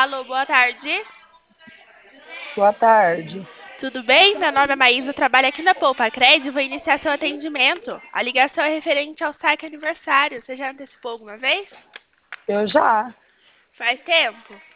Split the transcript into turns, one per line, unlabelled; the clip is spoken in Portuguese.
Alô, boa tarde.
Boa tarde.
Tudo bem? Meu nome é Maísa, trabalho aqui na Poupa Cred e vou iniciar seu atendimento. A ligação é referente ao saque aniversário. Você já antecipou alguma vez?
Eu já.
Faz tempo?